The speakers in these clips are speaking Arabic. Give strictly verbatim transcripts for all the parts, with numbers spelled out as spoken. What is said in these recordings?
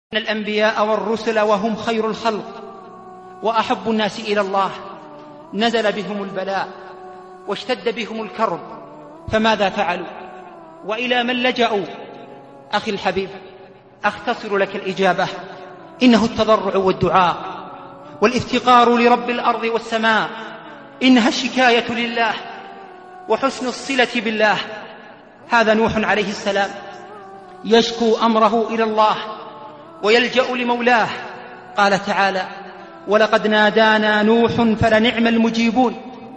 إن الأنبياء والرسل وهم خير الخلق وأحب الناس إلى الله نزل بهم البلاء واشتد بهم الكرب، فماذا فعلوا وإلى من لجأوا؟ أخي الحبيب، أختصر لك الإجابة: إنه التضرع والدعاء والافتقار لرب الأرض والسماء، إنها الشكاية لله وحسن الصلة بالله. هذا نوح عليه السلام يشكو أمره إلى الله ويلجأ لمولاه. قال تعالى: ولقد نادانا نوح فلنعم المجيبون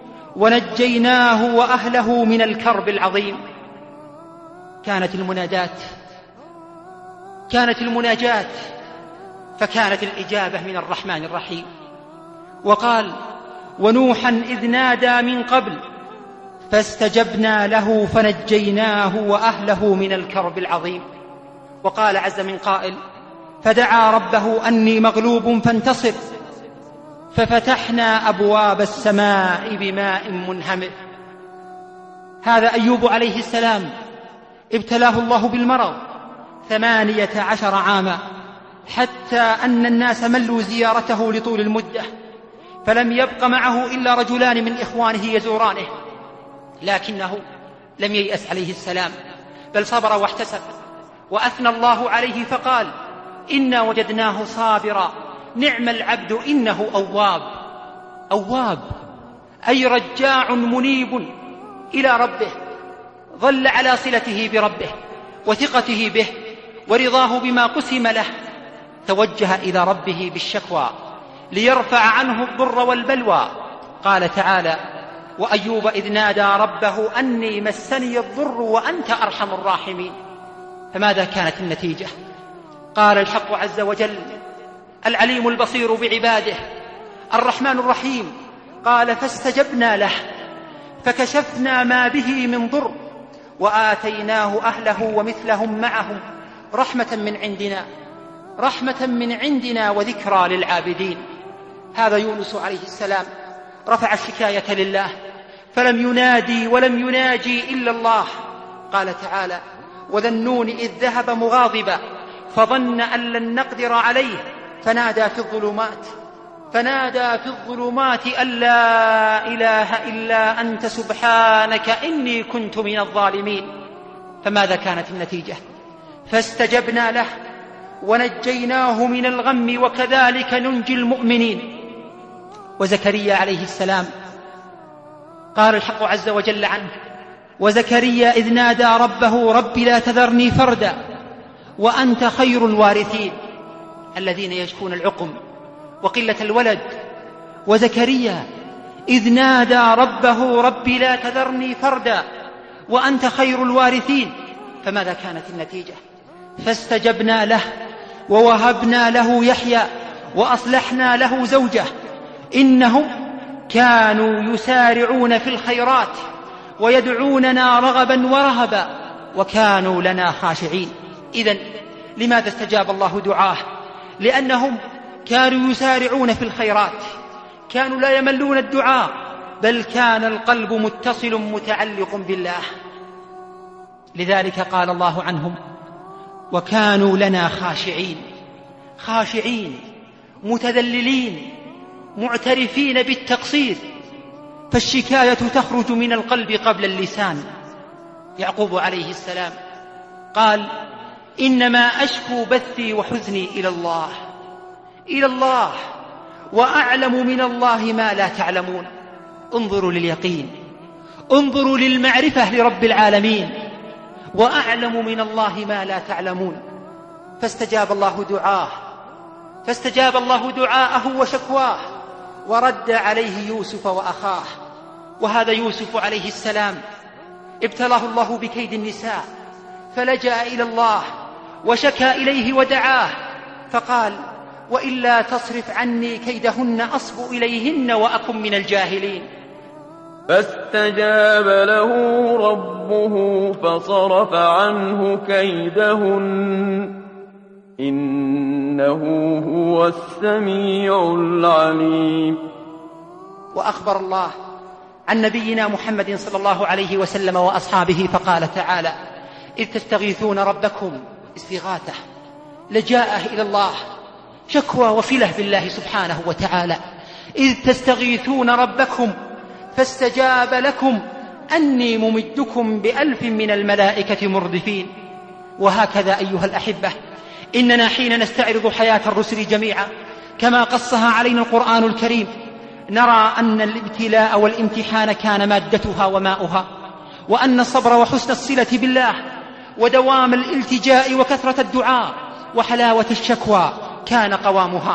ونجيناه وأهله من الكرب العظيم. كانت المناجاة كانت المناجاة فكانت الإجابة من الرحمن الرحيم. وقال: ونوحا إذ نادى من قبل فاستجبنا له فنجيناه وأهله من الكرب العظيم. وقال عز من قائل: فدعا ربه أني مغلوب فانتصر ففتحنا أبواب السماء بماء منهمر. هذا أيوب عليه السلام ابتلاه الله بالمرض ثمانية عشر عاما، حتى أن الناس ملوا زيارته لطول المدة، فلم يبق معه إلا رجلان من إخوانه يزورانه، لكنه لم ييأس عليه السلام، بل صبر واحتسب، وأثنى الله عليه فقال: إنا وجدناه صابرا نعم العبد إنه أواب. أواب أي رجاع منيب إلى ربه، ظل على صلته بربه وثقته به ورضاه بما قسم له، توجه إلى ربه بالشكوى ليرفع عنه الضر والبلوى. قال تعالى: وأيوب إذ نادى ربه أني مسني الضر وأنت أرحم الراحمين. فماذا كانت النتيجة؟ قال الحق عز وجل العليم البصير بعباده الرحمن الرحيم، قال: فاستجبنا له فكشفنا ما به من ضر وآتيناه أهله ومثلهم معهم رحمة من عندنا رحمة من عندنا وذكرى للعابدين. هذا يونس عليه السلام رفع الشكاية لله، فلم ينادي ولم يناجي إلا الله. قال تعالى: وذا النون إذ ذهب مغاضبا فظن أن لن نقدر عليه فنادى في الظلمات فنادى في الظلمات أن لا إله إلا أنت سبحانك إني كنت من الظالمين. فماذا كانت النتيجة؟ فاستجبنا له ونجيناه من الغم وكذلك ننجي المؤمنين. وزكريا عليه السلام قال الحق عز وجل عنه: وزكريا إذ نادى ربه رب لا تذرني فردا وأنت خير الوارثين. الذين يشكون العقم وقلة الولد. وزكريا إذ نادى ربه رب لا تذرني فردا وأنت خير الوارثين. فماذا كانت النتيجة؟ فاستجبنا له ووهبنا له يحيى وأصلحنا له زوجه إنهم كانوا يسارعون في الخيرات ويدعوننا رغبا ورهبا وكانوا لنا خاشعين. إذن لماذا استجاب الله دعاه؟ لأنهم كانوا يسارعون في الخيرات، كانوا لا يملون الدعاء، بل كان القلب متصل متعلق بالله. لذلك قال الله عنهم: وكانوا لنا خاشعين. خاشعين متذللين معترفين بالتقصير، فالشكاية تخرج من القلب قبل اللسان. يعقوب عليه السلام قال: إنما أشكو بثي وحزني إلى الله إلى الله وأعلم من الله ما لا تعلمون. انظروا لليقين، انظروا للمعرفة لرب العالمين. وأعلم من الله ما لا تعلمون. فاستجاب الله دعاه فاستجاب الله دعاءه وشكواه ورد عليه يوسف وأخاه. وهذا يوسف عليه السلام ابتلاه الله بكيد النساء، فلجأ إلى الله وشكى إليه ودعاه، فقال: وإلا تصرف عني كيدهن أصب إليهن وأكن من الجاهلين. فاستجاب له ربه فصرف عنه كيدهن إنه هو السميع العليم. وأخبر الله عن نبينا محمد صلى الله عليه وسلم وأصحابه فقال تعالى: إذ تستغيثون ربكم استغاثة لجاءه إلى الله شكوى وصلة بالله سبحانه وتعالى: إذ تستغيثون ربكم فاستجاب لكم أني ممدكم بألف من الملائكة مردفين. وهكذا أيها الأحبة، إننا حين نستعرض حياة الرسل جميعا كما قصها علينا القرآن الكريم نرى أن الابتلاء والامتحان كان مادتها وماؤها، وأن الصبر وحسن الصلة بالله ودوام الالتجاء وكثرة الدعاء وحلاوة الشكوى كان قوامها.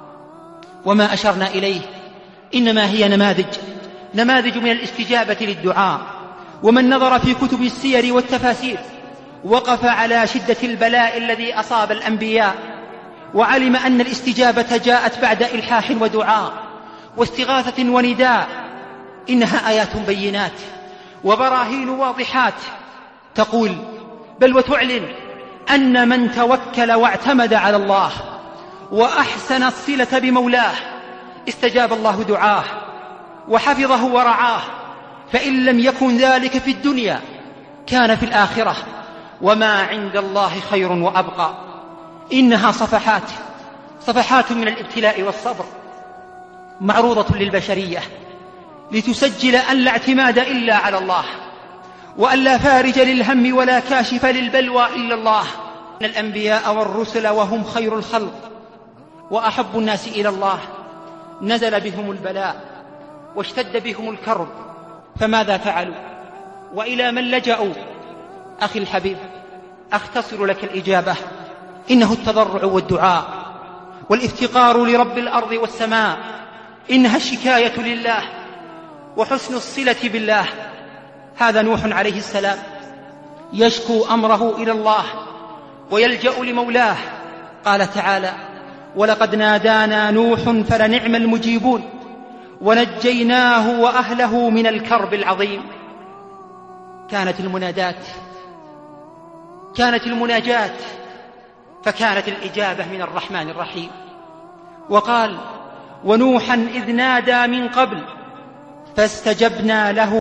وما أشرنا إليه إنما هي نماذج نماذج من الاستجابة للدعاء. ومن نظر في كتب السير والتفاسير وقف على شدة البلاء الذي أصاب الأنبياء وعلم أن الاستجابة جاءت بعد إلحاح ودعاء واستغاثة ونداء. إنها آيات بينات وبراهين واضحات تقول بل وتعلن أن من توكل واعتمد على الله وأحسن الصلة بمولاه استجاب الله دعاه وحفظه ورعاه، فإن لم يكن ذلك في الدنيا كان في الآخرة، وما عند الله خير وأبقى. إنها صفحات صفحات من الابتلاء والصبر معروضة للبشرية لتسجل أن لا اعتماد إلا على الله، وأن لا فارج للهم ولا كاشف للبلوى إلا الله. إن الأنبياء والرسل وهم خير الخلق وأحب الناس إلى الله نزل بهم البلاء واشتد بهم الكرب، فماذا فعلوا وإلى من لجأوا؟ أخي الحبيب، أختصر لك الإجابة: إنه التضرع والدعاء والافتقار لرب الأرض والسماء، إنها الشكاية لله وحسن الصلة بالله. هذا نوح عليه السلام يشكو أمره إلى الله ويلجأ لمولاه. قال تعالى: ولقد نادانا نوح فلنعم المجيبون ونجيناه وأهله من الكرب العظيم. كانت المنادات كانت المناجاة فكانت الإجابة من الرحمن الرحيم. وقال: ونوحا إذ نادى من قبل فاستجبنا له